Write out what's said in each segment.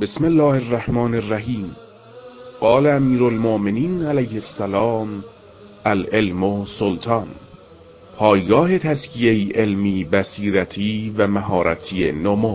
بسم الله الرحمن الرحیم. قال امیر المؤمنین علیه السلام: العلم سلطان. پایگاه تزکیه علمی، بصیرتی و مهارتی نمو.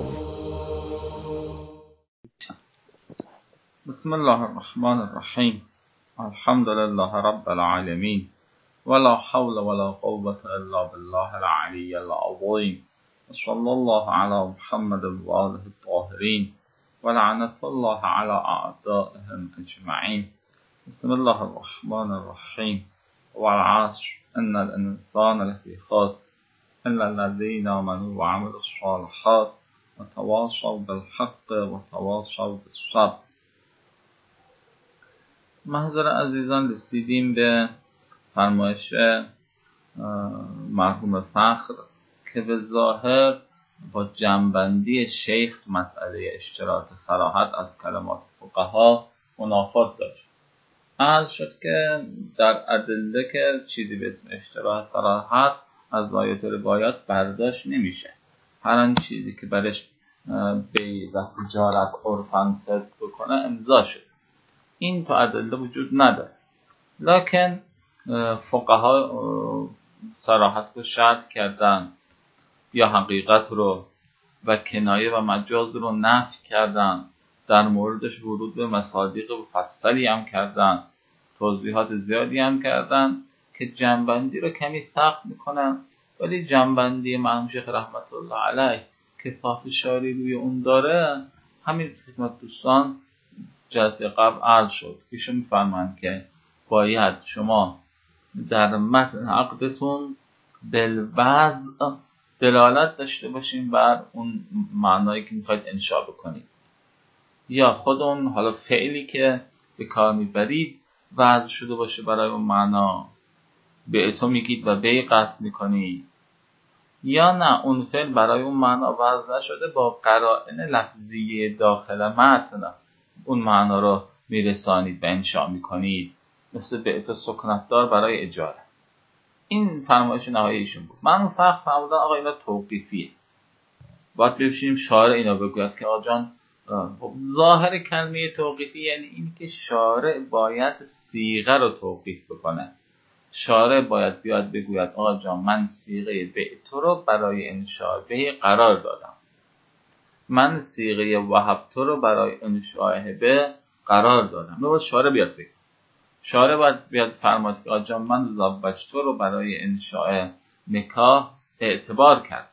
بسم الله الرحمن الرحیم. الحمد لله رب العالمین ولا حول ولا قوة الا بالله العلی العظیم. صلی الله علی محمد و آله الطاهرین و لعنت الله علی اعدائهم اجمعین. بسم الله الرحمن الرحیم. والعصر ان الانسان لفی خسر الا الذین آمنوا وعملوا الصالحات وتواصوا بالحق وتواصوا بالصبر. محضر عزیزان، رسیدیم به فرمایش مرحوم فخر که به ظاهر با جمع‌بندی شیخ تو مسئله اشتراط صراحت از کلمات فقها منافات داشت. عرض شد که در ادله که چیزی به اسم اشتراط صراحت از آیات و روایات برداشت نمیشه. هر آن چیزی که برش بیع و تجارت عرفاً صدق بکنه امضا شد. این تو ادله وجود نداره، لکن فقها صراحت رو شرط کردن یا حقیقت رو و کنایه و مجاز رو نفی کردن، در موردش ورود به مصادیق مفصلی هم کردن، توضیحات زیادی هم کردن که جنبندی رو کمی سخت میکنن، ولی جنبندی مرحوم شیخ رحمت الله علیه که پافشاری روی اون داره، همین خدمت دوستان جلسه قبل عرض شد. ایشون میفرمایند که باید شما در متن عقدتون بالوضع دلالت داشته باشین بر اون معنایی که میخواید انشا بکنید، یا خود اون حالا فعلی که به کار میبرید وضع شده باشه برای اون معنا، به تو میگید و به قصد میکنید، یا نه اون فعل برای اون معنا وضع نشده با قرائن لفظی داخل متن اون معنا رو میرسانید و انشا میکنید، مثل بیعت سکنتدار برای اجاره. این فرمایش نهایی ایشون بود. من فقط فرمودن آقا اینا توقیفیه، باید ببینیم شارع اینا بگوید که آقا جان ظاهر کلمه توقیفی یعنی این که شارع باید صیغه رو توقیف بکنه. شارع باید بیاد بگوید آقا جان من صیغه بیعت رو برای انشاء به قرار دادم، من صیغه وهبت رو برای انشاء هبه قرار دادم. باید شارع بیاد بگه. شارع باید بیاد فرماید که آقا جان من زوجت رو برای انشاء نکاح اعتبار کردم.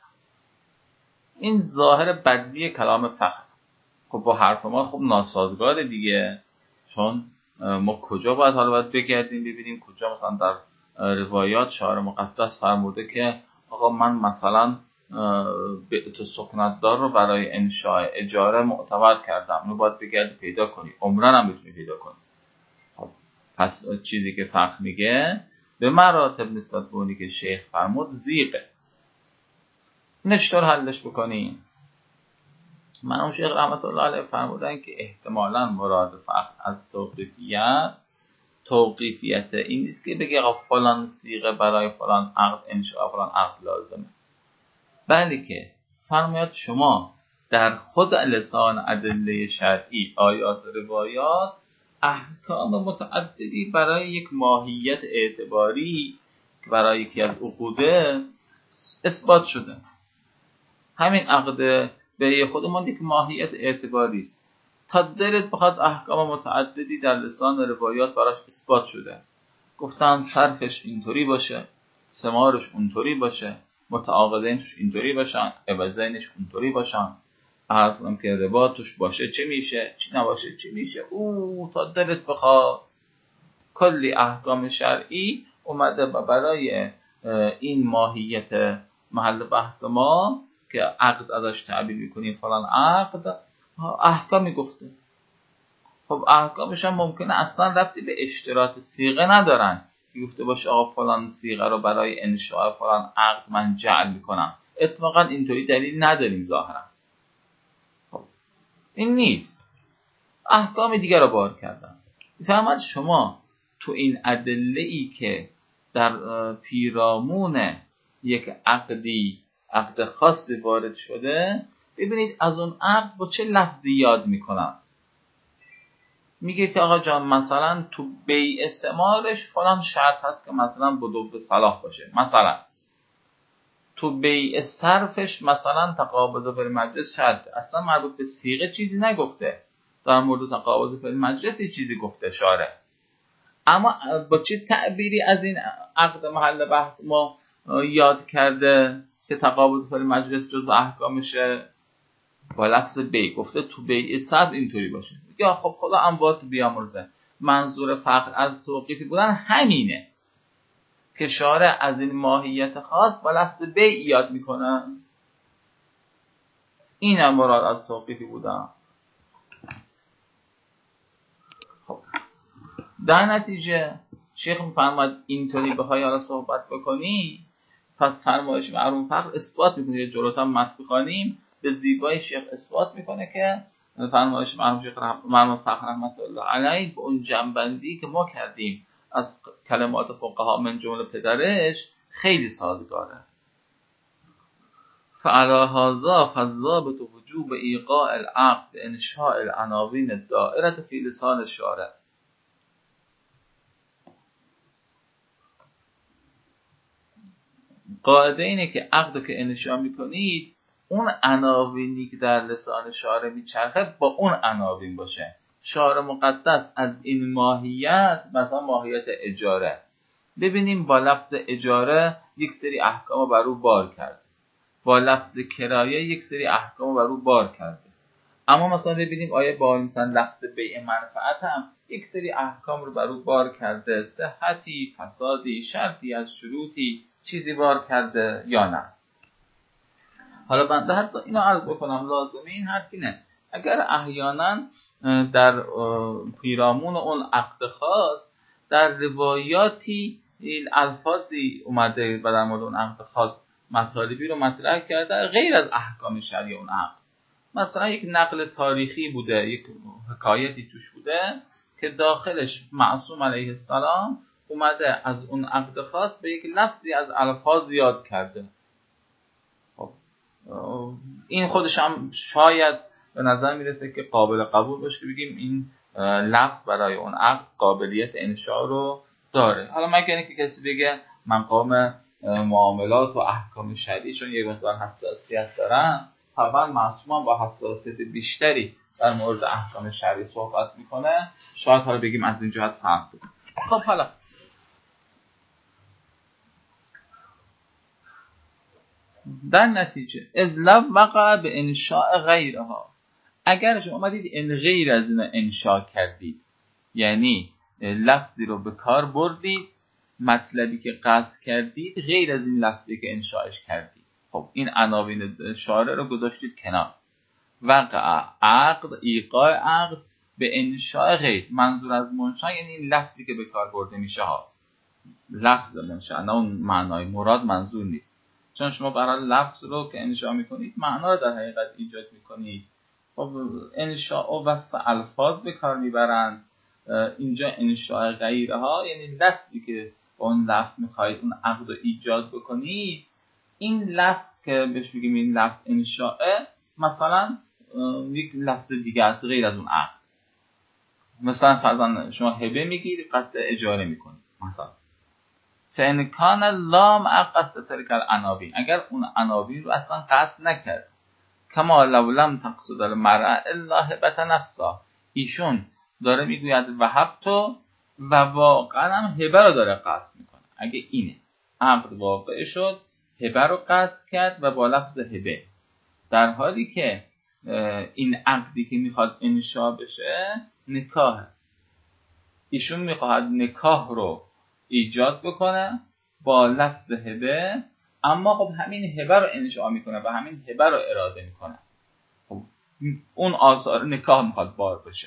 این ظاهر بدی کلام فخر خب با حرف ما خب ناسازگار دیگه، چون ما کجا باید حالا باید بگردیم ببینیم کجا مثلا در روایات شاعر مقدس فرموده که آقا من مثلا بیعت سکنتدار رو برای انشاء اجاره معتبر کردم. اینو باید بگردی پیدا کنی، عمرن هم بتونی پیدا کنی. خب پس چیزی که فخر میگه به مراتب نسبت به اونی که شیخ فرمود زیقه. اینو چطور حلش بکنیم؟ مرحوم شیخ رحمت الله علیه فرمودن که احتمالاً مراد فقط از توقیفیت این نیست که بگه فلان صیغه برای فلان عقد انشاء فلان عقد لازمه، بلکه که فرماید شما در خود لسان ادله شرعی آیات و روایات احکام متعددی برای یک ماهیت اعتباری برای یکی از عقوده اثبات شده. همین عقد به خودمون یک ماهیت اعتباری است، تا دلت بخواد احکام متعددی در لسان روایات براش اثبات شده. گفتن صرفش اینطوری باشه، ثمارش اونطوری باشه، متعاقدینش اینطوری باشن، عوضینش اونطوری باشن، عرضم که ربا توش باشه چه میشه، چی نباشه چی میشه. تا دلت بخواد کلی احکام شرعی اومده برای این ماهیت محل بحث ما که عقد ازش تعبیر میکنیم فلان عقد احکامی گفته. خب احکامش هم ممکنه اصلا ربطی به اشتراط صیغه ندارن که گفته باشه آقا فلان صیغه رو برای انشاء فلان عقد من جعل میکنم. اتفاقا اینطوری دلیل نداریم ظاهرا. خب این نیست، احکام دیگر رو بار کردن. فهمت شما تو این ادله ای که در پیرامون یک عقد خاصی وارد شده، ببینید از اون عقد با چه لفظی یاد میکنن. میگه که آقا جان مثلا تو بیع ثمارش فلان شرط هست که مثلا بدو صلاح باشه، مثلا تو بیع صرفش مثلا تقابض فی المجلس شرط، اصلا مربوط به صیغه چیزی نگفته، در مورد تقابض فی المجلس چیزی گفته شارع، اما با چه تعبیری از این عقد محل بحث ما یاد کرده که تقابض فی المجلس جزء احکامشه؟ با لفظ بیع گفته تو بیع صرف اینطوری باشه. یا خب خدا اموات بیامرزه، منظور فقر از توقیفی بودن همینه که شارع از این ماهیت خاص با لفظ بیع یاد میکنن، این هم مراد از توقیفی بودن. خب در نتیجه شیخ میفرماید اینطوری بخوای حالا صحبت بکنی، پس فرمایش معروف فقر اثبات میکنه. جلوتر متن بخوانیم به زیبایی شیخ اثبات میکنه که فرمایش معروف فقر رحمت الله علیه به اون جنبندی که ما کردیم از کلمات فقها من جمله پدرش خیلی سازگاره. فعلی هذا فالضابط وجوب ایقاع العقد انشاء العناوین الدائره فی لسان الشارع. قاعده اینه که عقد که انشاء میکنید اون عناوینی که در لسان شارع میچرخه با اون عناوین باشه. شارع مقدس از این ماهیت، مثلا ماهیت اجاره، ببینیم با لفظ اجاره یک سری احکام بر او بار کرده، با لفظ کرایه یک سری احکام بر او بار کرده، اما مثلا ببینیم آیا با مثلا لفظ بیع منفعت هم یک سری احکام رو بر او بار کرده، صحتی، فسادی، شرطی از شروطی چیزی بار کرده یا نه. حالا بنده حتی اینو عرض بکنم، لازمه این حرف اینه اگر احیانا در پیرامون اون عقد خاص در روایاتی این الفاظی اومده و در مورد اون عقد خاص مطالبی رو مطرح کرده غیر از احکام شرعی اون عقد، مثلا یک نقل تاریخی بوده، یک حکایتی توش بوده که داخلش معصوم علیه السلام اومده از اون عقد خاص به یک لفظی از الفاظ یاد کرده. این خودش هم شاید به نظر میرسه که قابل قبول باشه که بگیم این لفظ برای اون عقد قابلیت انشاء رو داره. حالا مگر اینکه کسی بگه مقام معاملات و احکام شرعی چون یک مقدار حساسیت دارن، طبعا معصوم با حساسیت بیشتری در مورد احکام شرعی صحبت میکنه، شاید حالا بگیم از این جهت فهم کنیم. خب حالا در نتیجه از لو وقع به انشاء غیرها، اگر شما اومدید ان غیر از اینا انشاء کردید، یعنی لفظی رو به کار بردید، مطلبی که قصد کردید غیر از این لفظی که انشاءش کردید، خب این عناوین شارع رو گذاشتید کنار. وقع عقد، ایقاع عقد به انشاء غیر، منظور از منشا یعنی این لفظی که به کار برده میشه ها، لفظ منشا، نه اون معنای مراد منظور نیست، چون شما برای لفظ رو که انشاء میکنید معنا رو در حقیقت ایجاد میکنید. خب انشاء و وصف الفاظ به کار میبرند، اینجا انشاء غیرها یعنی لفظی که با اون لفظ میخواید اون عقد رو ایجاد بکنید، این لفظ که بهش میگیم این لفظ انشاء مثلا یک لفظ دیگه است غیر از اون عقد. مثلا فرضاً شما هبه میگید قصد اجاره میکنید مثلا، فإن کان لام قصد تلک العناوین، اگر اون عناوین رو اصلا قصد نکرد، کما لو لم تقصد المرء الا هبت نفسا، ایشون داره میگوید وهبتو و واقعا هم هبه رو داره قصد میکنه. اگه اینه عقد واقع شد، هبه رو قصد کرد و با لفظ هبه، در حالی که این عقدی که میخواد انشاء بشه نکاح، ایشون میخواد نکاح رو ایجاد بکنه با لفظ هبه، اما خب همین هبه رو انشاء میکنه و همین هبه رو اراده میکنه، خب اون آثار نکاح میخواد بار بشه.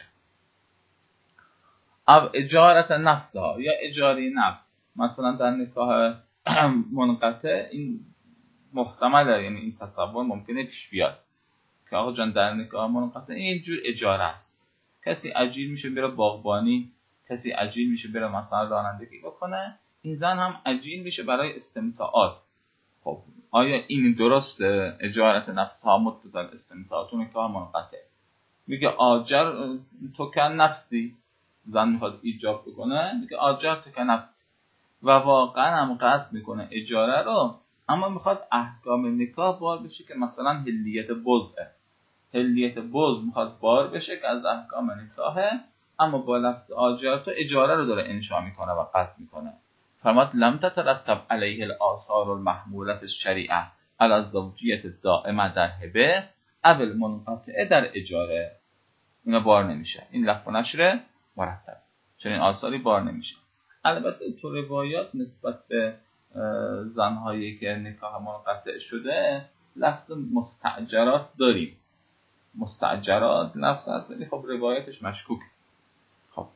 او اجارت نفسها، یا اجاره نفس، مثلا در نکاح منقطع این محتمله، یعنی این تصور ممکنه پیش بیاد که آقا جان در نکاح منقطع این جور اجاره است، کسی اجیر میشه بره باغبانی، کسی اجیر میشه بره مثلا رانندگی بکنه، این زن هم اجیر میشه برای استمتاعات. خب آیا این درسته؟ اجارت نفسها متدل استمتاعات و نکاح منقطع. میگه آجر تو کن نفسی، زن میخواد ایجاب بکنه میگه آجرت که نفسی و واقعا هم قصد میکنه اجاره رو، اما میخواد احکام نکاح بار بشه که مثلا هلیت بزعه، هلیت بز میخواد بار بشه که از احکام نکاحه، اما با لفظ آجرت اجاره رو داره انشا میکنه و قصد میکنه. فرماد لم تترتب علیه الاثار المحمولة الشریعه علی الزوجیت الدائمه در هبه او المنقطعه در اجاره. اینا بار نمیشه، این لفظ و نشر مرتب، چنین آثاری بار نمیشه. البته تو روایات نسبت به زنهایی که نکاح منقطع شده لفظ مستأجرات داریم، مستأجرات لفظ هست ولی خب روایتش مشکوک. خب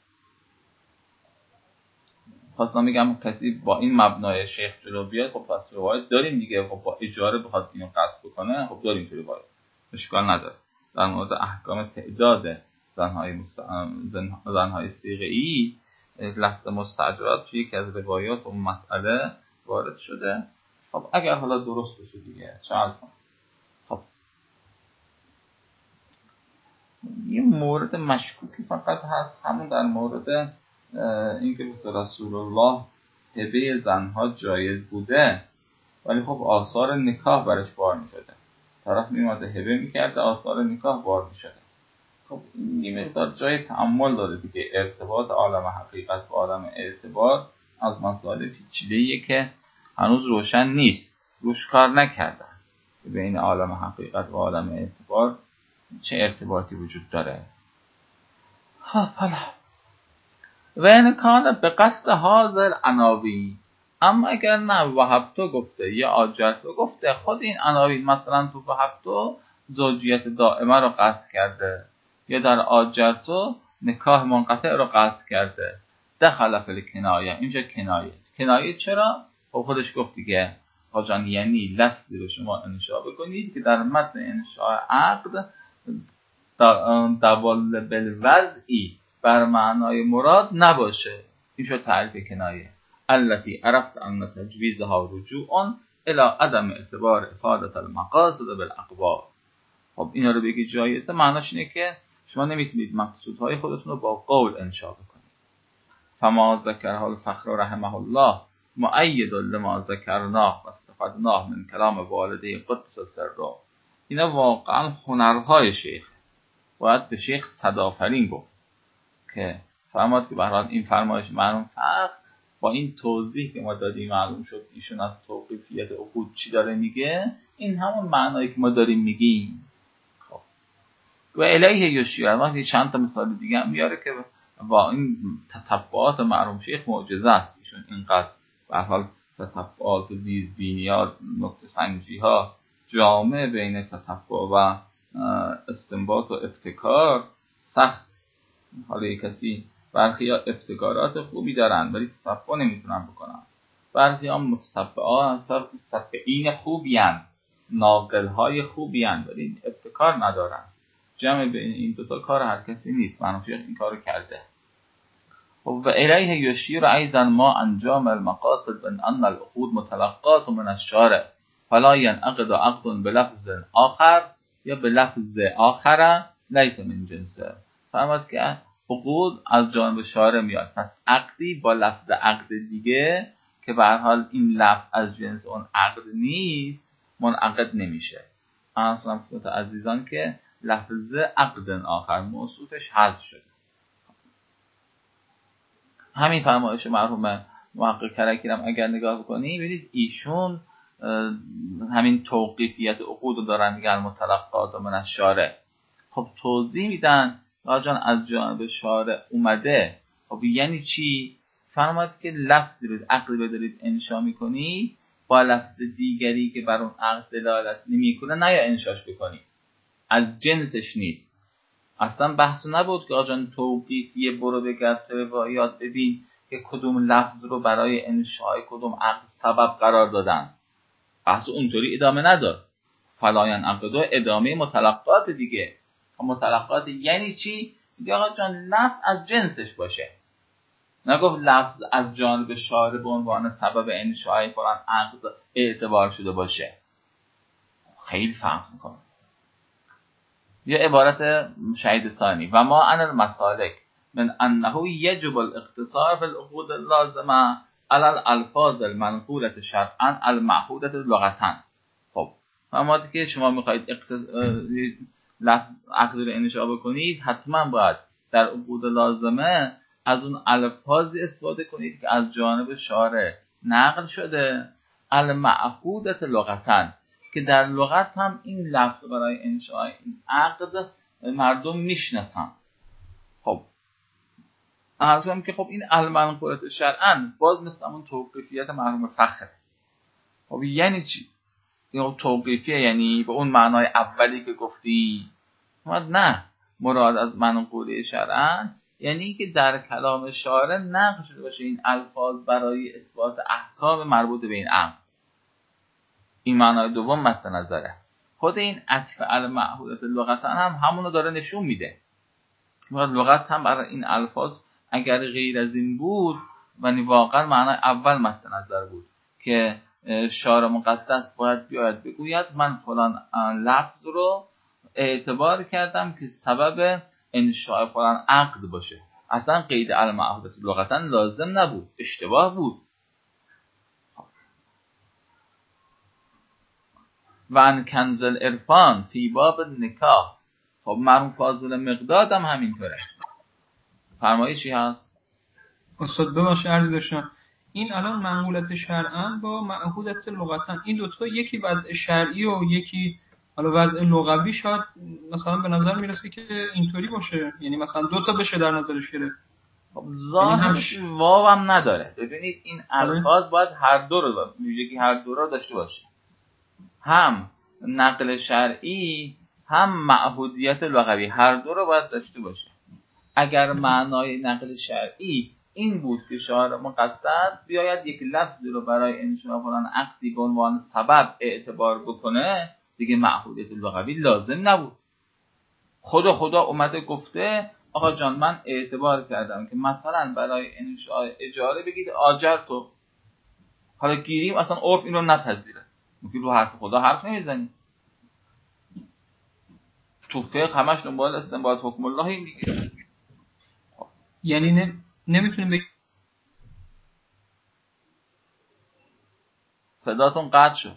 خواستم میگم کسی با این مبنای شیخ جلو بیاد، خب پس روایت داریم دیگه، خب با اجاره بخواد اینو قصد بکنه، خب داریم تو روایت، اشکال نداره. در مورد احکام تعداد زنهای صیغه‌ای لفظ مستأجرات توی یکی از روایات اون مسئله وارد شده. خب اگر حالا درست بشه دیگه چه حال کنم. خب یه مورد مشکوکی فقط هست، همون در مورد اینکه مثل رسول الله هبه زنها جایز بوده ولی خب آثار نکاح برش بار میشده، طرف میماده هبه میکرده آثار نکاح بار میشده. خب این یه مقدار جای تأمل داره دیگه، ارتباط عالم حقیقت و عالم اعتبار از مسائل پیچیده‌ایه که هنوز روشن نیست، روش کار نکردن بین عالم حقیقت و عالم اعتبار چه ارتباطی وجود داره. حالا و این کان به قصد حاضر عناوین، اما اگر نه وهبتو گفته یا آجرتو گفته، خود این عناوین مثلا تو وهبتو زوجیت دائمه رو قصد کرده یا در آجرتو نکاح منقطع رو قصد کرده، دخل فی الکنایه، اینجا کنایه چرا؟ خودش گفت دیگه آجان، یعنی لفظی رو شما انشا بکنید که در متن انشاء عقد دوال بالوضعی بر معنای مراد نباشه. این شد تعریف کنایه. التي عرفت ان تجویزها رجوع الى عدم اعتبار افاده المقاصد بالاقوال. خب اینا رو بگی جایزه، معناش اینه که شما نمیتونید مقصودهای خودتون رو با قول انشا بکنید. فما ذکره الفخر رحمه الله مؤید لما ذکرناه و استفدناه من کلام والده قدس سره. اینا واقعا هنرهای شیخ، باید به شیخ صدافرین گفت که فرماد که به هر حال این فرمایش مرحوم فخر با این توضیح که ما دادیم معلوم شد ایشون از توقیفیت عقود چی داره میگه، این همون معنایی که ما داریم میگیم. خب و الیه یشیر، وقتی چند تا مثال دیگه هم میاره که با این تتبعات مرحوم شیخ معجزه است، ایشون اینقدر به هر حال تتبعات و دیزبینیات نکته سنجی ها جامع بین تتبع و استنباط و ابتکار سخت. حالا یک کسی برخی ها ابتکارات خوبی دارن ولی تتبع نمیتونن بکنن، برخی ها متتبعین خوبی هن، ناقل های خوبی هن ولی ابتکار ندارن. جمع بین این دوتا کار هر کسی نیست، منو شیخ این کارو کرده. و الیه یشیر ایضا ما انجام المقاصد من ان العقود متلقات من الشارع فلا ينعقد عقد بلفظ آخر یا بلفظ آخر لیس من جنسه. فرمود که عقود از جانب شارع میاد، پس عقدی با لفظ عقد دیگه که به هر حال این لفظ از جنس اون عقد نیست منعقد نمیشه. اصلا خدمت عزیزان که لفظ عقد آخر موصوفش حذف شده. همین فرمایش مرحوم محقق کرکی هم اگر نگاه بکنید ببینید ایشون همین توقیفیت عقود رو دارن میگن متلقات من الشارع. خب توضیح میدن آجان از جانب شارع اومده، خب یعنی چی؟ فرماید که لفظی رو عقلی بدارید انشا میکنی با لفظ دیگری که بر اون عقد دلالت نمیکنه نه یا انشاش بکنی، از جنسش نیست. اصلا بحث نبود که آجان توقیفیه برو بگرد روایات ببین که کدوم لفظ رو برای انشای کدوم عقد سبب قرار دادن، بحث اونطوری ادامه نداد. فلاین عقدو ادامه متلقات دیگه. متلقات یعنی چی؟ دیگه آقا جان لفظ از جنسش باشه، نگفت لفظ از جانب شارع به عنوان سبب انشای فلان عقد اعتبار شده باشه. خیلی فرق میکنه. یا عبارت شهید ثانی و ما ان المسالک من انه یجب الاقتصار فی العقود اللازمه علی الالفاظ المنقوله شرعا المعهوده لغتا. خب فرمود که شما میخواید لفظ عقد رو انشا بکنید، حتما باید در عقود لازمه از اون الفاظی استفاده کنید که از جانب شارع نقل شده المعهودت لغتا، که در لغت هم این لفظ برای انشاء این عقد مردم میشناسن. خب عرضم که خب این المنقولت شرعاً باز مثل همون توقیفیت مرحوم فخر. خب یعنی چی؟ این توقیفیه یعنی به اون معنای اولی که گفتی؟ نه، مراد از منقوله شرعاً یعنی که در کلام شارع نقل شده باشه این الفاظ برای اثبات احکام مربوط به این امر. این معنای دوم مد نظره. خود این عطف المعهودت لغتا هم همونو داره نشون میده. لغت هم برای این الفاظ اگر غیر از این بود و واقعا معنای اول مد نظر بود که شارع مقدس باید بیاید بگوید من فلان لفظ رو اعتبار کردم که سبب انشاء فلان عقد باشه، اصلا قید المعهودت لغتا لازم نبود، اشتباه بود. و ان کنز العرفان فی باب نکاح. خب مرحوم فاضل مقداد هم همینطوره. فرمایشی هست؟ استاد ببخشید عرض داشتم، این الان منقولت شرعاً با معهودت لغتا، این دوتا یکی وضع شرعی و یکی حالا وضع لغوی شاید مثلا به نظر میرسه که اینطوری باشه، یعنی مثلا دوتا بشه در نظرش گرفت. خب ظاهرش واو هم نداره. ببینید این الفاظ باید هر دو رو ویژگی هر دو رو داشته باشه، هم نقل شرعی هم معهودیت لغوی، هر دو رو باید داشته باشه. اگر معنای نقل شرعی این بود که شارع مقدس بیاید یک لفظی رو برای انشاء فلان عقدی به عنوان سبب اعتبار بکنه، دیگه معهودیت لغوی لازم نبود. خدا اومده گفته آقا جان من اعتبار کردم که مثلا برای انشاء اجاره بگید آجر تو، حالا گیریم اصلا عرف این رو نپذیره، میگی رو حرف خدا حرف نمیزنی. تو فقه همش دنبال استنباط حکم الله میگیره. یعنی نمیتونیم بگیم صداتون قطع شد.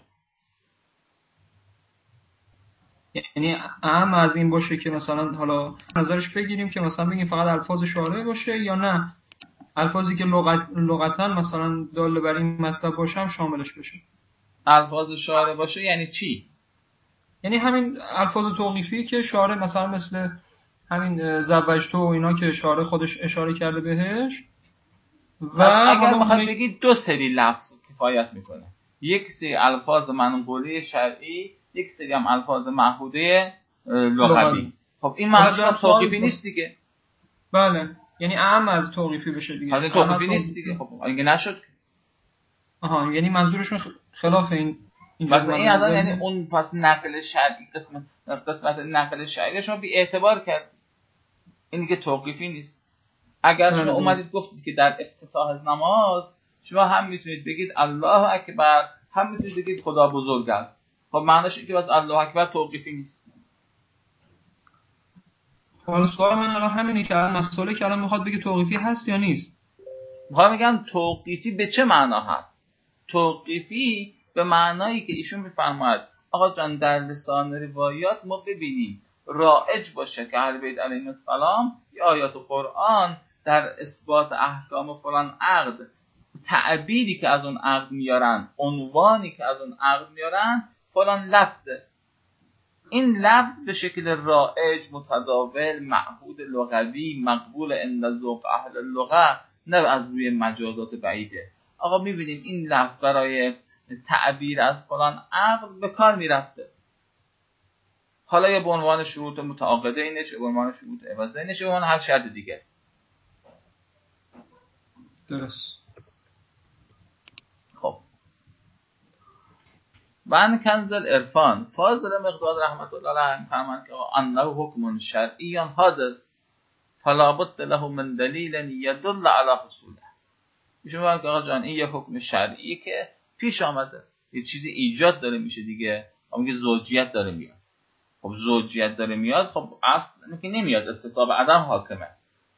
یعنی اهم از این باشه که مثلا حالا نظرش بگیریم که مثلا بگیم فقط الفاظ شارع باشه، یا نه الفاظی که لغتا مثلا دال بر این مطلب باشه هم شاملش بشه. الفاظ شارع باشه یعنی چی؟ یعنی همین الفاظ توقیفی که شارع مثلا مثل همین زوجتو و اینا که شارع خودش اشاره کرده بهش. و اگر بخواد بگید دو سری لفظ کفایت میکنه، یک سری الفاظ منقوله شرعی، یک سری هم الفاظ معهوده لغوی. خب این معنیش توقیفی نیست دیگه. بله، یعنی اهم از توقیفی بشه دیگه. حالا توقیفی نیست دیگه. خب اینکه نشد. یعنی منظورشون خلاف این مثلا این اصلا یعنی اون پس نقل شرعی قسمت نقل شرعی شما بی اعتبار کرد. این دیگه توقیفی نیست. اگر شما اومدید گفتید که در افتتاح نماز شما هم میتونید بگید الله اکبر، هم میتونید بگید خدا بزرگ است، خب معنیش اینه که بس الله اکبر توقیفی نیست. حالا سوال من الان همینه که الان مسئله که الان میخواد بگه توقیفی هست یا نیست. میخوام بگم توقیفی به چه معنا هست. توقیفی به معنایی که ایشون میفرماید آقا جان در لسان روایات ما ببینیم رایج باشه که اهل بیت علیهم السلام یا آیات قرآن در اثبات احکام فلان عقد تعبیری که از اون عقد میارن، عنوانی که از اون عقد میارن فلان لفظه. این لفظ به شکل رایج، متداول، معهود لغوی، مقبول عند ذوق اهل اللغه، نه از روی مجازات بعیده. آقا میبینیم این لفظ برای تعبیر از فلان عقد به کار میرفته، حالا یا به عنوان شروط متعاقده اینه، چه به عنوان شروط عوضه اینه، چه به عنوان هر شرط دیگه. درست. خب وان کنزل عرفان فاضل مقداد رحمت الله علیه فرمان که انه حکم شرعی حادث فلا بد له من دلیل یدل علی حصوله. میشه میگه آقا جان این یه حکم شرعی که پیش آمده، یه چیزی ایجاد داره میشه دیگه. میگه زوجیت داره میاد. خب زوجیت داره میاد، خب اصلا که نمیاد، استصحاب عدم حاکمه.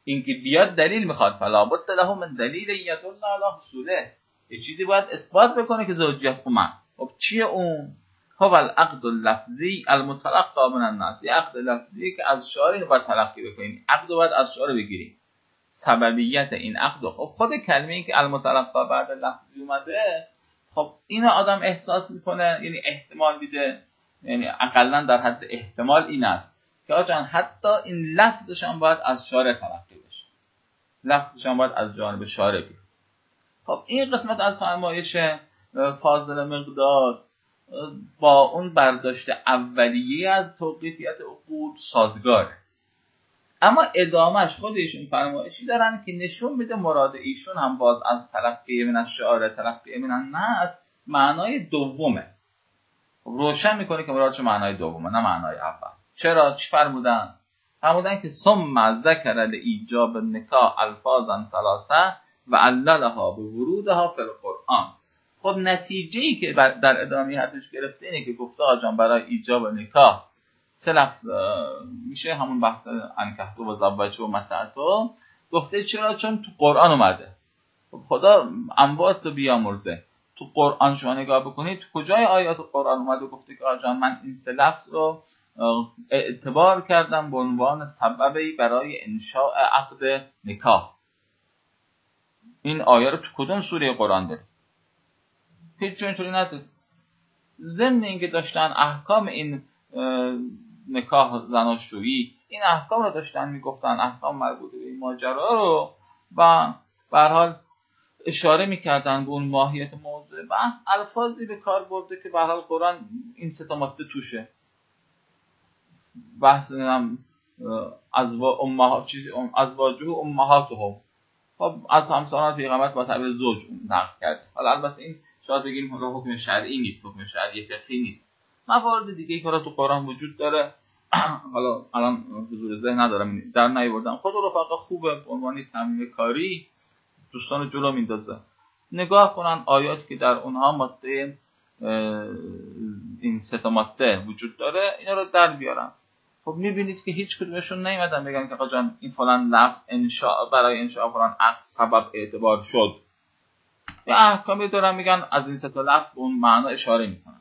اینکه بیاد دلیل میخواد، فلا بد له من دلیل یدل علی حصوله، یه چیزی باید اثبات بکنه که زوجیت اومد. خب چیه اون؟ هو العقد اللفظی المتلقی من الناس، یه عقد لفظی که از شارع باید تلقی بکنیم، عقد باید از شارع بگیریم. سببیت این عقد، خب خود کلمه ای که المتلقی بعد لفظی اومده، خب اینو آدم احساس میکنه، یعنی احتمال میده، یعنی اقلا در حد احتمال این است که آجان حتی این لفظش هم باید از شارع تلقی بشه، لفظش هم باید از جانب شارع بیاد. خب این قسمت از فرمایش فاضل مقداد با اون برداشت اولیه از توقیفیت عقود سازگاره، اما ادامهش خود ایشون فرمایشی دارن که نشون میده مراد ایشون هم باز از تلقی من الشعار تلقی من الناس معنای دومه. روشن میکنه که مراد چه معنای دومه نه معنای اول. چرا؟ چی فرمودن؟ فرمودن که ثم ذکر لایجاب النکاح الفاظا ثلاثه و عللها بورودها فی القرآن. خب نتیجه‌ای که در ادامه حدیث گرفته اینه که گفته آجان برای ایجاب نکاح سه لفظ میشه، همون بحث انکحتو و زوجه و متعتو. گفته چرا؟ چون تو قرآن اومده. خب خدا اموات رو بیامرزه، تو قرآن شما نگاه بکنید تو کجای آیات قرآن اومده گفته که آجان من این سه لفظ رو اعتبار کردم به عنوان سببی برای انشاء عقد نکاح. این آیه رو تو کدوم سوره قرآن داره؟ هیچ جای اینطوری نداره. ضمن اینکه داشتن احکام این نکاح زناشویی، این احکام رو داشتن میگفتن، احکام مربوط به این ماجرا رو، و به هر حال اشاره میکردن به اون ماهیت موضوع بحث، الفاظی به کار برده که به هر حال قرآن این سه تا ماده توشه. بحث هم ازواجه امهاتهم، خب از همسران پیغمبر با تعبیر زوج نقل کرد. حالا البته این شاید بگیم حکم شرعی نیست، حکم شرعی فقهی نیست. موارد دیگه که تو قرآن وجود داره، حالا الان حضور ذهن ندارم در نیاوردم. خود رفقا خوبه به عنوان تمرین کاری دوستان جلو میندازه، نگاه کنن آیاتی که در اونها ماده این سه تا ماده وجود داره اینا رو در بیارن. خب میبینید که هیچ کدومشون نیومدن بگن که آقا جان این فلان لفظ انشاء برای انشاء فلان عقد سبب اعتبار شد. یا احکامی دارن میگن از این سه تا لفظ به اون معنا اشاره میکنن.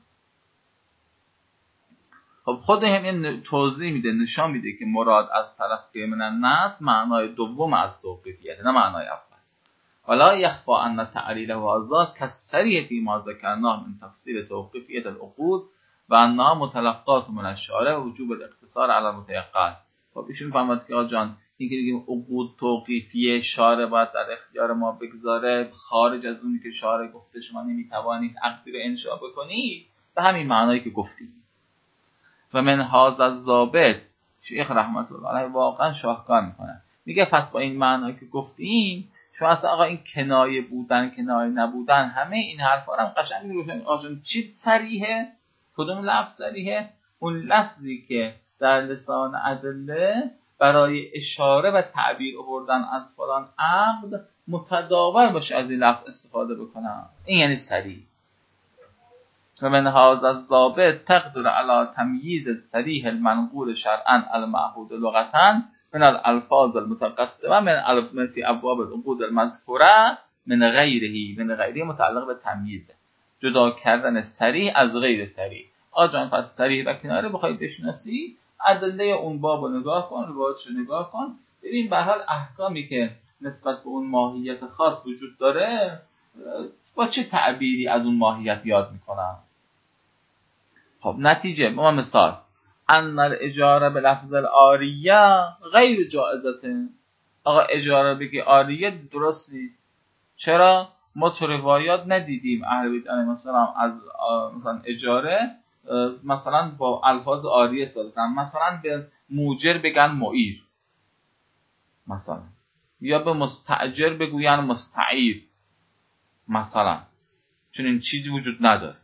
خب خود همین توضیح میده، نشان میده که مراد از تلقی من الناس معنای دوم از توقیفیت نه معنای اول. ولا يخفى ان تعلیل هذا كالصریح فيما ذكرناه من تفسیر توقیفیت العقود و انها متلقات من الشارع وجوب الاقتصار على المتيقن. خب ایشون فهمید که آقا جان این که بگیم عقود توقیفیه شارع باید در اختیار ما بگذاره، خارج از اونی که شارع گفته شما نمیتوانید عقدی رو انشاء بکنید، به همین معنایی که گفتیم. و من هذا الضابط شیخ رحمت الله علیه واقعا شاهکار میکنه، میگه پس با این معنایی که گفتیم شما اصلا آقا این کنایه بودن کنایه نبودن همه این حرفا رو هم قشنگ میگفتن. آقا چی صریحه؟ کدوم لفظ صریحه؟ اون لفظی که در لسان ادله برای اشاره و تعبیر آوردن از فلان عقد متداول باشه از این لفظ استفاده بکنن، این یعنی صریح. و من هذا الضابط تقدر على تمييز الصريح المنقول شرعا المعهود لغة من الالفاظ المتقدمه من في ابواب العقود المذكوره من غیره متعلق به تمییزه، جدا کردن صریح از غیر صریح. آجان پس صریح و کنایه بخوای بشناسی ادله اون باب رو نگاه کن، روایتش رو نگاه کن، ببین به هر حال احکامی که نسبت به اون ماهیت خاص وجود داره با چه تعبیری از اون ماهیت یاد میکنم. خب نتیجه ما مثال ان الاجاره به لفظ العاریه غیر جائزته. آقا اجاره بگی عاریه درست نیست. چرا؟ ما تو روایات ندیدیم اهل بیت علیهم السلام از مثلا اجاره مثلا با الفاظ عاریه استفاده کنن، مثلا به موجر بگن معیر مثلا، یا به مستاجر بگوین مستعیر مثلا، چون این چیزی وجود نداره.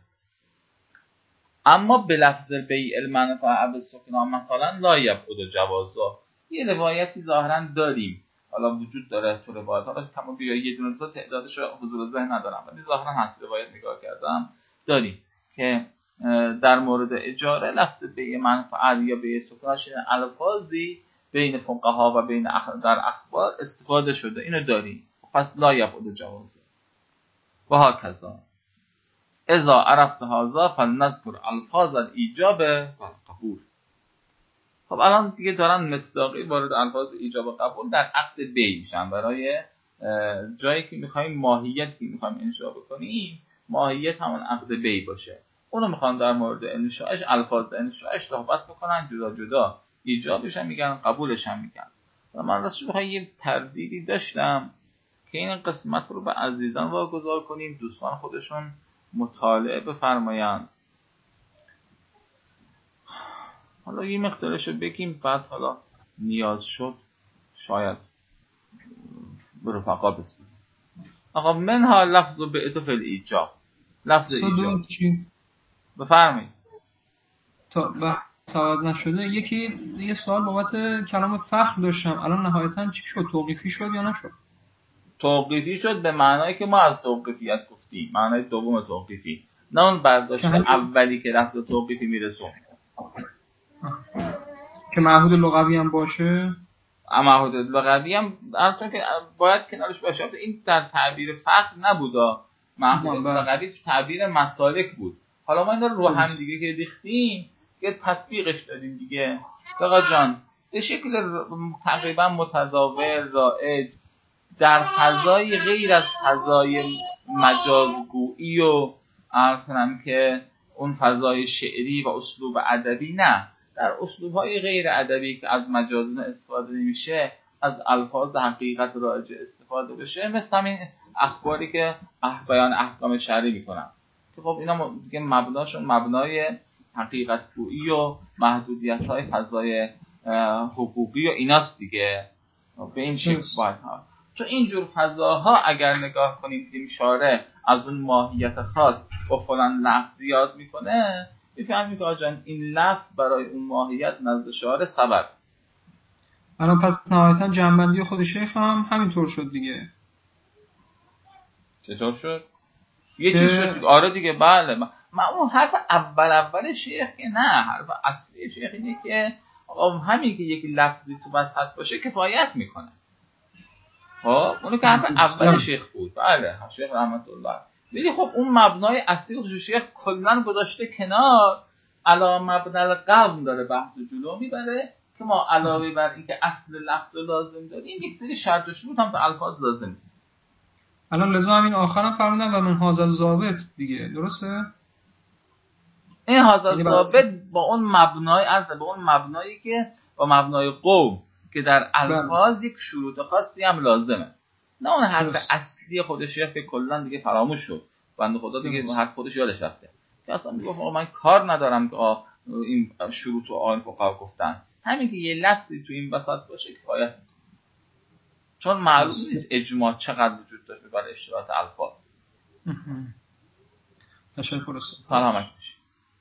اما به لفظ بیع المنفعه بالسکنا مثلا لا یبعد جوازا، یه روایتی ظاهرا داریم، حالا وجود داره تو روایت، حالا کما بیا یه دونه تا تعدادش رو حضور ذهن ندارم ولی ظاهرا هست، روایت نگاه کردم داریم که در مورد اجاره لفظ بیع منفعه یا بیع سکنا الفاظی بین فقها و بین در اخبار استفاده شده، اینو داریم، پس لا یبعد جوازه. و هکذا اذا عرفت هذا فلنذكر الفاظ الایجاب و القبول. خب الان دیگه دارن مصداقی وارد الفاظ ایجاب و قبول در عقد بی میشن، برای جایی که میخوایم ماهیت که میخوایم انشا بکنیم ماهیت همون عقد بی باشه، اونو میخوان در مورد انشاش الفاظ انشاش صحبت بکنن، جدا جدا ایجابش هم میگن قبولش هم میگن. و من راستش بخوام یه تردیدی داشتم که این قسمت رو به عزیزان واگذار کنیم، دوستان خودشون مطالعه بفرمایند. حالا یه مقدارشو بگیم، بعد حالا نیاز شد شاید به رفقا بسپریم. آقا منها لفظ بعت فی الایجاب، لفظ ایجاب بفرمایید. تا بحث عوض نشده یه سوال بابت کلام فخر داشتم، الان نهایتاً چی شد؟ توقیفی شد یا نشد؟ توقیفی شد به معنایی که ما از توقیفیت گفتیم، معنای دوم توقیفی، نه اون برداشت اولی که لفظ توقیفی میرسون که معهود لغوی هم باشه. معهود لغوی هم البته که باید کنارش باشه. این در تعبیر فخر نبودا، معهود لغوی تو تعبیر مسالک بود. حالا ما این رو هم دیگه که ریختیم که تطبیقش دادیم دیگه. آقا جان به شکل تقریبا متداول رایج در فضای غیر از فضای مجازگویی و عرض کنم که اون فضای شعری و اسلوب ادبی، نه، در اسلوب‌های غیر ادبی که از مجازونه استفاده نمیشه، از الفاظ حقیقت راجع استفاده بشه، مثل همین اخباری که بیان احکام شرعی میکنن که خب اینا دیگه مبناشون مبنای حقیقت گویی و محدودیت‌های فضای حقوقی و ایناست دیگه. به این شکل باید ها تو اینجور فضاها اگر نگاه کنیم که شارع از اون ماهیت خاص با فلان لفظ یاد میکنه، میفهمیم که آجان این لفظ برای اون ماهیت نزد شارع سبب. الان پس نهایتا جنبندی خود شیخ هم همینطور شد دیگه. چطور شد؟ یه چیز شد. آره دیگه، بله. من اون حرف اول شیخ که نه، حرف اصلی شیخ اینه که آقا همین که یک لفظی تو وسط باشه کفایت میکنه. خب اونو که حرف اول شیخ بود، بله شیخ رحمت الله. ولی خب اون مبنای اصلی خودش شیخ کلاً گذاشته کنار، علاوه مبنای القوم داره بحث جلو میبره که ما علاوه بر اینکه اصل لفظ لازم داریم یک سری شرط و شروط هم تو الفاظ لازم داریم. الان لذا همین آخرام فرمودن و من هذا ضابط دیگه، درسته؟ این هذا ضابط با اون مبنای با اون مبنایی که با مبنای قوم که در الفاظ یک شروط خاصی هم لازمه، نه اون حرف اصلی خود شیخ که کلا دیگه فراموش شد، بنده خدا دیگه حرف خودش یادش رفته که اصلا میگه من کار ندارم که این شروط و آن فقها گفتن، همین که یه لفظی تو این وسط باشه کفایت میکنه، چون معلوم نیست اجماع چقدر وجود داشت برای اشتراط الفاظ. تشکر. سلامت باشید.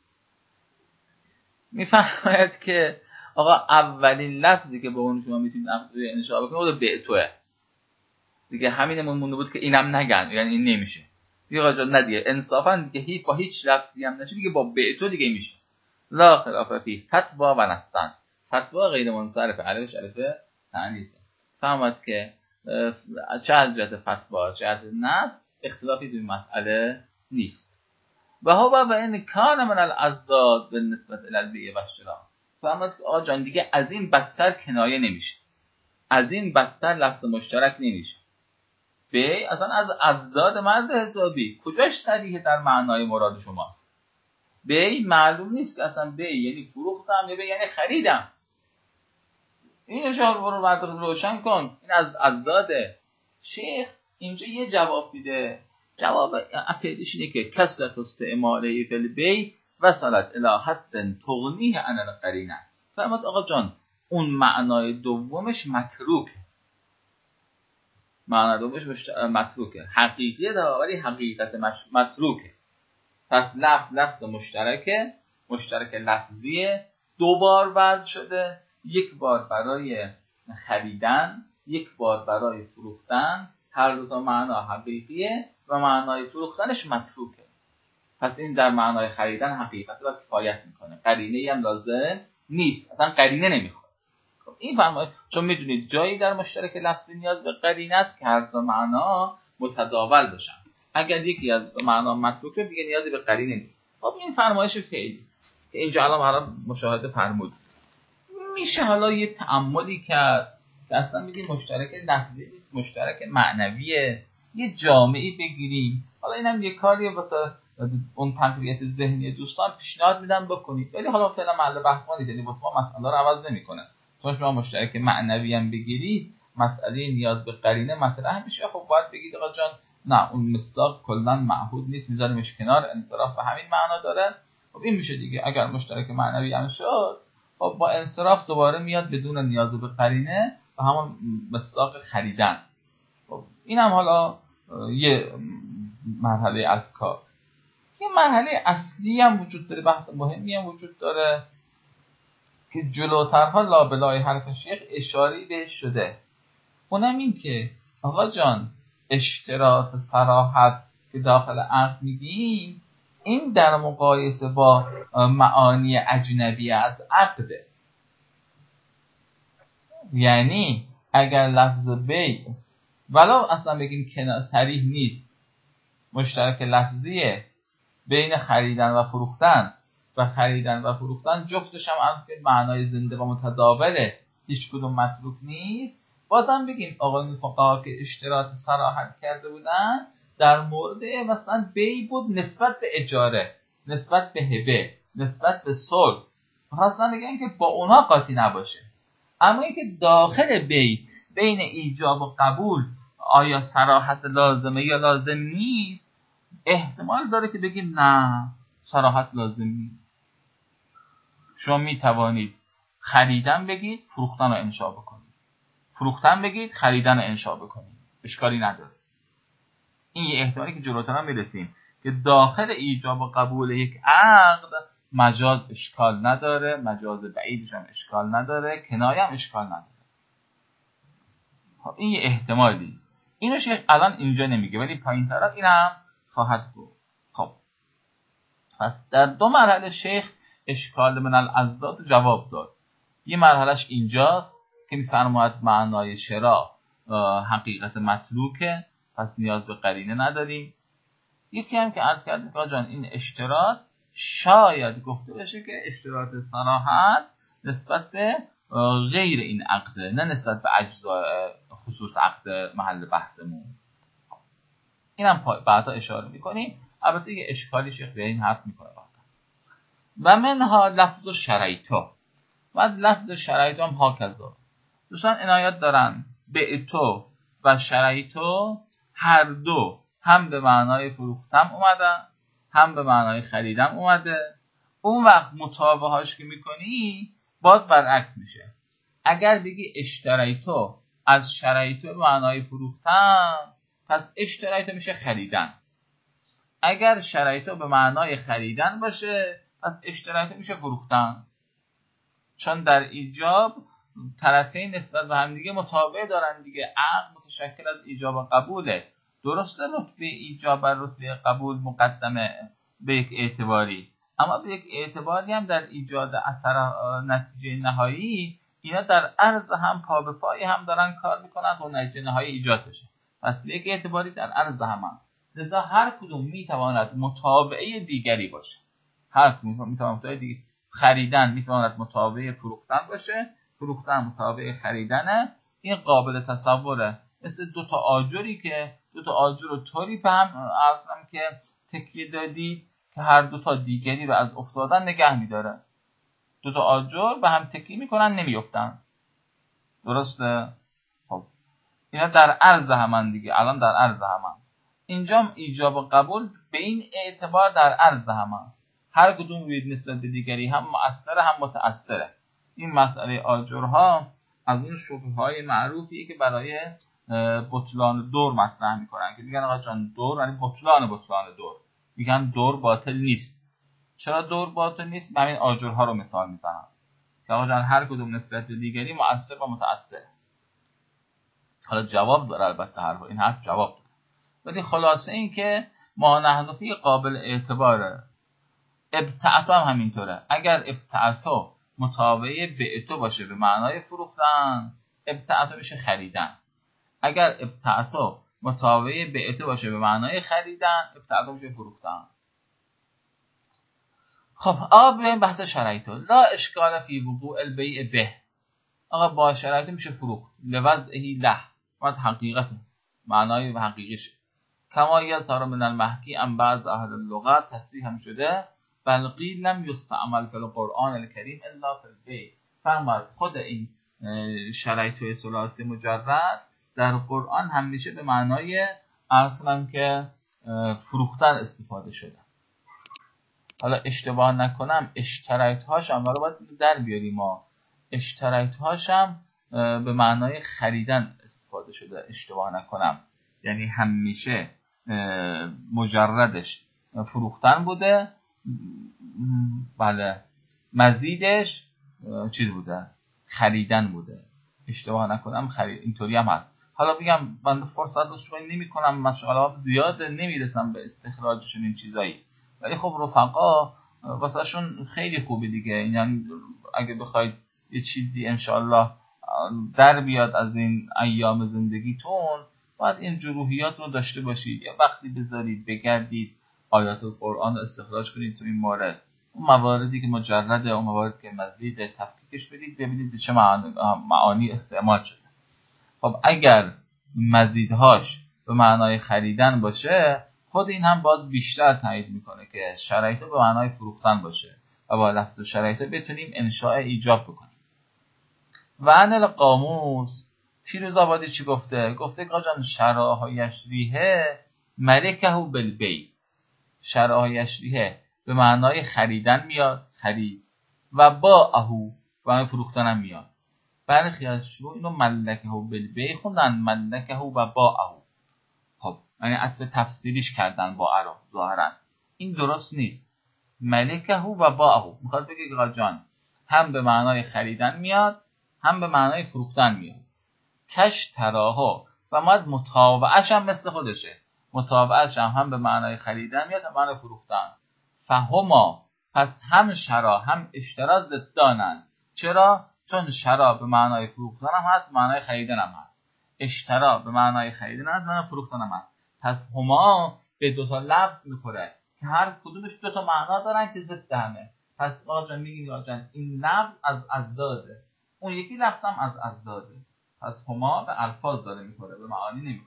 میفرماید که آقا اولین لفظی که به اون شما میتونید انشاء بکنید اون بعتوه دیگه، همینمون مونده بود که اینم نگن، یعنی این نمیشه دیگه. آقا جان نه دیگه، انصافا دیگه با هیچ لفظی هم نشه دیگه، با بعتو دیگه میشه. لا خلاف فی فتوا و نستن. فتوا غیر منصرف، الفش الف تانیث. فهمت که چه از جهت فتوا چه از نص اختلافی در مسئله نیست. و هو و این کان من الازداد به نسبت الالبیه و الشراء. فهمت که آقا جان دیگه از این بدتر کنایه نمیشه، از این بدتر لفظ مشترک نمیشه. بی اصلا از ازداد مرد حسابی کجاش صریح در معنای مراد شماست؟ بی معلوم نیست که اصلا بی یعنی فروختم یا بی یعنی خریدم. این اشاره رو برات روشن کن، این از ازداده. شیخ اینجا یه جواب میده، جواب افیدش اینه که کسرت استعماله فی البی وصلت الی حد تغنیه عن القرینه. فهمت آقا جان اون معنای دومش متروکه، معنای دومش متروکه، حقیقیه ولی حقیقت متروکه. پس لفظ مشترکه، مشترک لفظیه، دو بار وضع شده، یک بار برای خریدن، یک بار برای فروختن، هر دو تا معنا حقیقیه و معنای فروختنش متروکه. پس این در معنای خریدن حقیقت و کفایت میکنه، قرینه‌ای هم لازم نیست، اصلا قرینه نمیخواد. این فرمایش چون میدونید جایی در مشترک لفظی نیاز به قرینه است که هر دو معنا متداول باشن. اگر یکی از معنا متروک شد دیگه نیازی به قرینه نیست. خب این فرمایش فعلی که اینجا الان مشاهده فرمود. میشه حالا یه تأملی کرد که اصلا بگیم مشترک لفظی نیست، مشترک معنویه، یه جامعی بگیریم. حالا اینم یه کاریه واسه اون تقویت ذهنی دوستان پیشنهاد میدم بکنید، ولی حالا فعلا محل بحث ما نیست، یعنی واسه ما مسئله رو عوض نمیکنه. چون شما مشترک معنوی هم بگیرید مسئله نیاز به قرینه مطرح میشه. خب باید بگید آقا جان نه اون مصداق کلا معهود نیست، میذاریمش کنار، انصراف به همین معنا داره. خب این میشه دیگه. اگر مشترک معنوی هم شد خب با انصراف دوباره میاد بدون نیاز به قرینه و همون مصداق خریدن. خب اینم حالا یه مرحله از کار. یه مرحله اصلی هم وجود داره، بحث مهمی هم وجود داره که جلوترها لابلای حرف شیخ اشاره بهش شده. اونم این که آقا جان اشتراط صراحت که داخل عقد میگیم این در مقایسه با معانی اجنبی از عقده. یعنی اگر لفظ بیع ولو اصلا بگیم که صریح نیست، مشترک لفظیه بین خریدن و فروختن و خریدن و فروختن جفتش هم معنای زنده و متداوله، هیچ کدوم متروک نیست، بازم بگیم آقایون فقها که اشتراط صراحت کرده بودن در مورد مثلا بیع بود نسبت به اجاره، نسبت به هبه، نسبت به صلح، اصلا بگن که با اونها قاطی نباشه. اما اینکه داخل بیع بین ایجاب و قبول آیا صراحت لازمه یا لازم نیست، احتمال داره که بگیم نه صراحت لازم نیست. شما می توانید خریدن بگید فروختن رو انشا بکنید، فروختن بگید خریدن رو انشا بکنید، اشکالی نداره. این یه احتمالی که جلوتر هم میرسیم که داخل ایجاب و قبول یک عقد مجاز اشکال نداره، مجاز بعیدش هم اشکال نداره، کنایه هم اشکال نداره. خب این یه احتمالی است. اینو شیخ الان اینجا نمیگه ولی پایین طرف این هم خواهد گفت. خب پس در دو مرحله شیخ اشکال من الازداد جواب داد. یه مرحلهش اینجاست که میفرماید معنای شرا حقیقت متروکه، پس نیاز به قرینه نداریم. یکی هم که عرض کردیم که جان این اشتراط شاید گفته بشه که اشتراط صراحت نسبت به غیر این عقده، نه نسبت به اجزاء خصوص عقد محل بحثمون. اینم بعدا اشاره میکنیم. البته یه اشکالی شیخ به این حرف میکنه بعدا. و منها لفظ شرایطو، بعد لفظ شرایطو هم هاکذا. دوستان عنایت دارن بعتو و شرایطو هر دو هم به معنای فروختم اومدن هم به معنای خریدم اومده. اون وقت مطابقه هاش که میکنی باز برعکس میشه. اگر بگی اشتریتو از شرایطو به معنای فروختم، پس اشتریتو میشه خریدن. اگر شرایطو به معنای خریدن باشه پس اشتریتو میشه فروختن. چون در ایجاب طرفین نسبت به هم دیگه مطابقه دارن دیگه. عقد متشکل از ایجاب و قبوله. درسته رتبه ایجاب بر رتبه قبول مقدمه به یک اعتباری، اما به یک اعتباری هم در ایجاد اثر نتیجه نهایی اینا در عرض هم پا به پای هم دارن کار میکنن تا نتیجه نهایی ایجاد بشه. پس به یک اعتباری در عرض هم لذا هر کدوم میتواند متابعه دیگری باشه. هر کدوم میتواند متابعه دیگری. خریدن میتواند متابعه فروختن باشه، فروختن متابعه خریدنه. این قابل تصوره. مثل دو تا آجری که دو تا آجر رو طوری به هم عرضم که تکیه دادید که هر دو تا دیگری رو از افتادن نگه میداره. دو تا آجر به هم تکیه میکنن نمیافتن. درسته؟ خب اینا در عرض همن دیگه. الان در عرض همن. اینجا ایجاب و قبول به این اعتبار در عرض همن. هر کدوم روی نسبت به دیگری هم مؤثره هم متأثره. این مسئله آجرها از اون شبهه‌های معروفیه که برای بطلان دور مطرح میکنن که میگن آقا جان دور یعنی بطلان دور. میگن دور باطل نیست. چرا دور باطل نیست؟ همین آجرها رو مثال میزنن که آقا جان هر کدوم نسبت به دیگری مؤثر و متأثر. حالا جواب داره البته این حرف جواب داره، ولی خلاصه این که ما نحنفی قابل اعتباره. ابتعتو هم همینطوره. اگر ابتعتو متابع بعتو باشه به معنای فروختن، ابتعتو میشه خریدن. اگر ابتعتو متابع بعتو باشه به معنای خریدن، ابتعتو میشه فروختن. خب آقا بیایم بحث شرایطو. لا اشکال فی وقوع البیع به. آقا با شرایطو میشه فروخت. لوضعه له، باید حقیقته، معنای حقیقیشه. کما یظهر من المحکی ان بعض اهل اللغت تصریح هم شده، بل قیل لم یستعمل فی القرآن الکریم الا فی البیع. فرمود خود این شرایط ثلاثی مجرد در قرآن همیشه به معنای اصلا که فروختن استفاده شده. حالا اشتباه نکنم اشترایت هاشم رو باید در بیاریم، ما اشترایت هاشم به معنای خریدن استفاده شده اشتباه نکنم، یعنی همیشه مجردش فروختن بوده، بله مزیدش چیز بوده، خریدن بوده، اشتباه نکنم اینطوری هم هست. حالا بگم من فرصت رو نمی کنم، مشغلات زیاده نمیرسم به استخراجشون این چیزایی، ولی خب رفقا واسه شون خیلی خوبه دیگه. یعنی اگه بخواید یه چیزی انشالله در بیاد از این ایام زندگیتون، باید این جروحیات رو داشته باشید، یه وقتی بذارید بگردید آیات قرآن رو استخراج کنید تو این مورد، اون مواردی که مجرده، اون مواردی که مزید تفکیکش بدید، ببینید چه معانی استعمال شده. خب اگر مزیدهاش به معنای خریدن باشه، خود این هم باز بیشتر تایید میکنه که شرایط به معنای فروختن باشه و با لفظ شرایط بتونیم انشاء ایجاب بکنیم. و عن القاموس فیروزآبادی چی گفته؟ گفته که آجان شراه یشریه ملکه بالبیع. شراه یشریه به معنای خریدن میاد، خرید، و با اهو به معنای فروختن هم میاد. برخی از شروع اینو ملکه بالبیع خوندن، ملکه و با اهو. خب یعنی عطف تفسیریش کردن با ارا ظاهرا، این درست نیست. ملکه و با اهو میخواد بگه که آجان هم به معنای خریدن میاد، هم به معنای فروختن میاد. کش تراها و ماد متابعش هم مثل خودشه، متابعش هم به معنای خریدن میاد، هم معنای فروختن. فهما پس هم شرا هم اشترا ضدانن. چرا؟ چون شرا به معنای فروختن هم هست، به معنای خریدن هم هست. اشترا به معنای خریدن هست، به معنای فروختن هم هست. پس هما به دوتا لفظ میخوره که هر کدومش دوتا معنا دارن که ضد همه. پس آقا میگیم آقا این لفظ از ازداده، اون یکی لفظ هم از ازداده. پس هما به الفاظ داره میخوره، به معانی نمیخوره.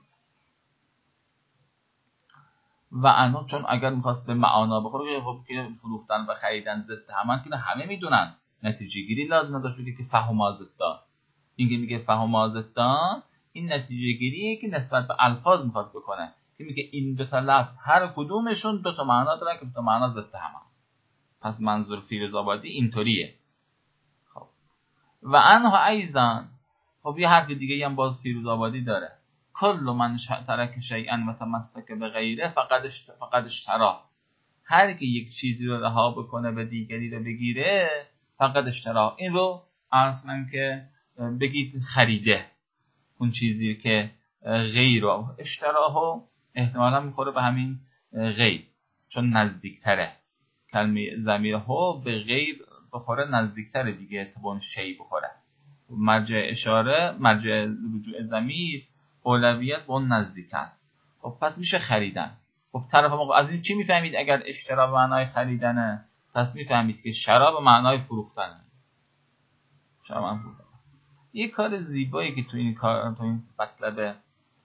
و انا چون اگر میخواست به معنا بخوره، خب که فروختن و خریدن ضد همن که همه میدونن، نتیجه گیری لازم داشت بگه که فهما ضدان. این که میگه فهما ضدان، این نتیجه گیریه که نسبت به الفاظ میخواد بکنه، که میگه این دو تا لفظ هر کدومشون دو تا معنا دارن که دو تا معنا ضد همن. پس منظور فیروزآبادی اینطوریه. خب و انها ایزان، خب یه حرف دیگه هم باز فیروزآبادی داره، کل من ترک شیئا و تمسک به غیره فقد اشتراه. هر کی یک چیزی رو رها بکنه و دیگری رو بگیره، فقد اشتراه. این رو اصلا که بگید خریده اون چیزی که غیر رو. اشتراه احتمالا میخوره به همین غیر، چون نزدیکتره. کلمه ضمیر ها به غیر بخوره نزدیکتره دیگه، تا به اون شی بخوره. مرجع اشاره، مرجع رجوع ضمیر اولویت به اون نزدیک است. خب پس میشه خریدن. خب طرف ما از این چی میفهمید؟ اگر اشترا به معنای خریدنه، پس میفهمید که شرا به معنای فروختنه. شرا من فروختن. یه کار زیبایی که تو این مطلب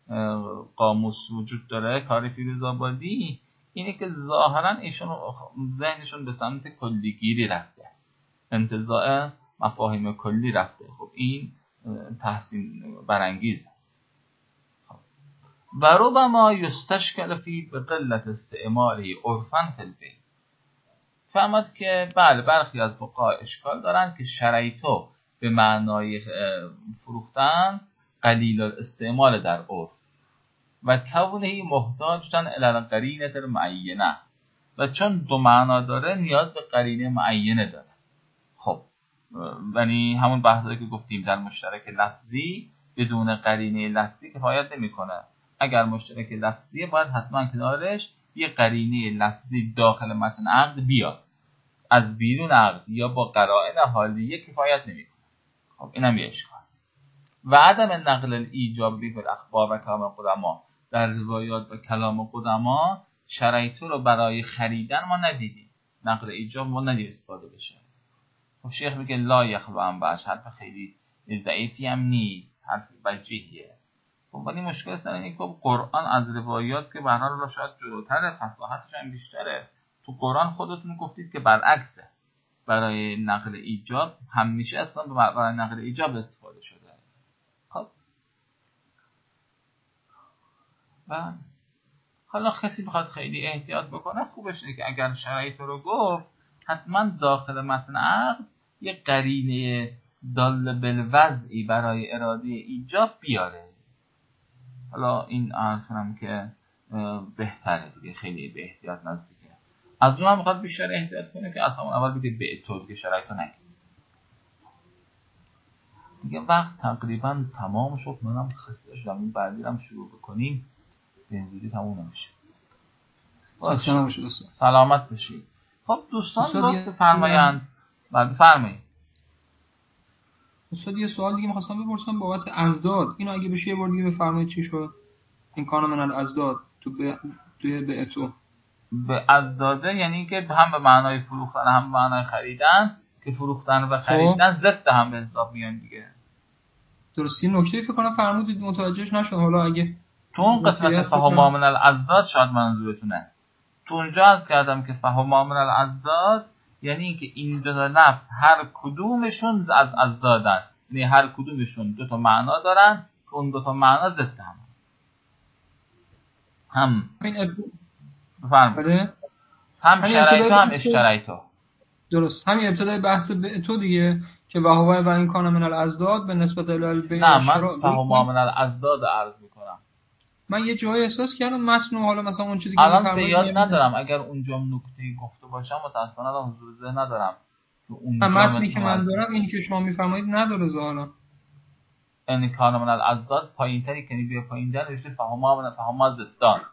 قاموس وجود داره، کار فیروزآبادی، اینه که ظاهرا ایشون ذهنشون به سمت کلیگیری رفته، انتزاع مفاهیم کلی رفته. خب این تحسین برانگیزه. خب و ربما یستشکل فی به قلت استعمالی عرفاً فی البیع. فهمد که بله برخی از فقها اشکال دارن که شرایطو به معنای فروختن قلیل الاستعمال در عرف، و کونه محتاجتن الی القرینه المعینه، و چون دو معنا داره نیاز به قرینه معینه داره. خب یعنی همون بحثی که گفتیم در مشترک لفظی بدون قرینه لفظی کفایت نمیکنه. اگر مشترک لفظیه باید حتما کنارش یه قرینه لفظی داخل متن عقد بیاد. از بیرون عقد یا با قرائن حالیه کفایت نمیکنه. خب اینم یه اشکال. و عدم نقل الایجابی فی الاخبار و کلام قدما، در روایات و کلام قدما شرایط رو برای خریدن ما ندیدیم، نقل ایجاب ما ندیدیم استفاده بشه. خب شیخ میگه لا یخوان باش، حرف خیلی ضعیفی هم نیست، حرف وجیهیه. خب ولی مشکل سر اینه که قرآن از روایات که به هر حال شاید جلوتره، فصاحتش هم بیشتره. تو قرآن خودتون گفتید که برعکسه، برای نقل ایجاب همیشه اصلا برای نقل ایجاب استفاده شده. خب و حالا کسی بخواد خیلی احتیاط بکنه، خوبش اینه که اگر شرایط رو گفت حتما داخل متن عقد یه قرینه دال بالوضعی برای اراده ایجاب بیاره. حالا این عرض کنم که بهتره دیگه، خیلی به احتیاط نزدیکه. از اون هم میخواد بیشتر احتیاط کنه که از همون اول بگه به تو دیگه شرایط رو نگه. دیگه وقت تقریبا تمام شد، منم خسته شدم. این بعدی هم شروع بکنیم به اینجوری تموم نمیشه. سلامت بشید. خب دوستان لطف بفرمایند. بفرمایید. استاد یه سوال دیگه می‌خواستم بپرسم بابت ازداد. اینو اگه بشه یه بار دیگه بفرمایید چی شد؟ این کانون من الازداد توی بعتو. به ازداده یعنی که هم به معنای فروختن هم به معنای خریدن، که فروختن و خریدن ضد هم به حساب میان دیگه. درست. این نکته فکر کنم فرمودید متوجهش نشد. حالا اگه تو اون قسمت فهم من الازداد شاید منظورتونه. تو اونجا عرض کردم که فهم من الازداد یعنی اینکه این دو تا لفظ هر کدومشون از ازدادن، یعنی هر کدومشون دو تا معنا دارن که اون دو تا معنا ضد هم بفرمایید. هم شرایطو هم اشترایطو. درست. همین ابتدای بحث تو دیگه که وهوه و این کان من الازداد به نسبت الالبیع. نه من فهم من الازداد عرض میکنم. من یه جایی احساس کردم متن حالا مثلا اون چیزی که الان به یاد ندارم، اگر اونجا نکته‌ای گفته باشم متأسفانه الان حضور ذهن ندارم که اونجا متنی که من دارم این که شما میفرمایید نداره ظاهرا. یعنی کان من الازداد پایین‌تری که بیا پایین‌تر نوشته فهم زدان.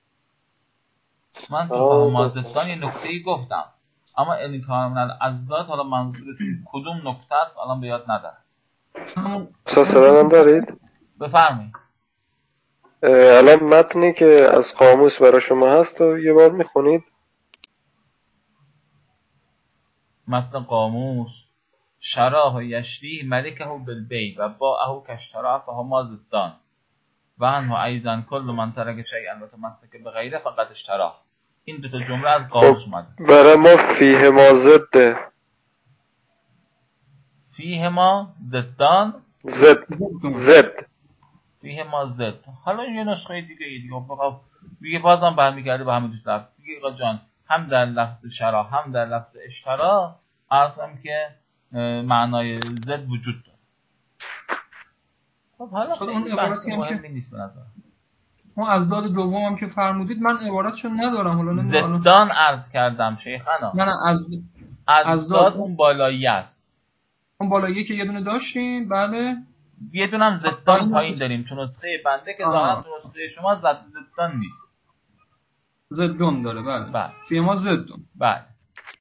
من تو فهم زدان یه نکته‌ای گفتم، اما این کان من الازداد حالا منظورتون کدوم نکته است الان به یاد ندارم. صدا دارید؟ بفرمایید. الان متنی که از قاموس برای شما هست و یه بار میخونید. متن قاموس: شراه یشری ملکه بالبیع و باعه کاشتراه فهما ضدان و انه ایضا کل من ترک شیئا و تمسک بغیره فقط اشتراه. این دو تا جمله از قاموس اومده. برای ما فیه ما ضده. فیه ما ضدان. زد فیه ما زد. حالا یه نسخه دیگه دیگه بازم برمیگرده به همین دو لفظ دیگه. آقا جان هم در لفظ شرا هم در لفظ اشترا عرضم که معنای زد وجود داره. خب حالا خیلی بحث مهمی نیست به نظر. اون ازداد دومم که فرمودید من عبارتشو ندارم. حالا زدان عرض کردم شیخانا. نه ازداد اون بالایی است. اون بالایی که یه دونه داشتیم. بله یه دونه هم زدان پایین داریم تو نسخه بنده که ظاهرا تو نسخه شما زدان نیست. زدون داره. بله فی ما زدون. بله